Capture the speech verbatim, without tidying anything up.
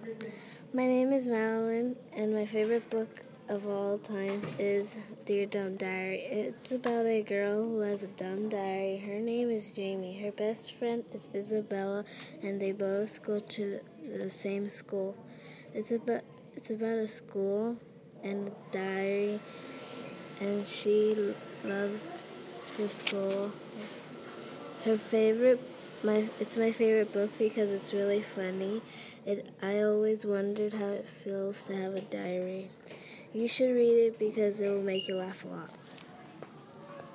My name is Madeline, and my favorite book of all times is Dear Dumb Diary. It's about a girl who has a dumb diary. Her name is Jamie. Her best friend is Isabella, and they both go to the same school. It's about it's about a school and a diary, and she loves the school. Her favorite, my it's my favorite book because it's really funny. It I always wondered how it feels to have a diary. You should read it because it will make you laugh a lot.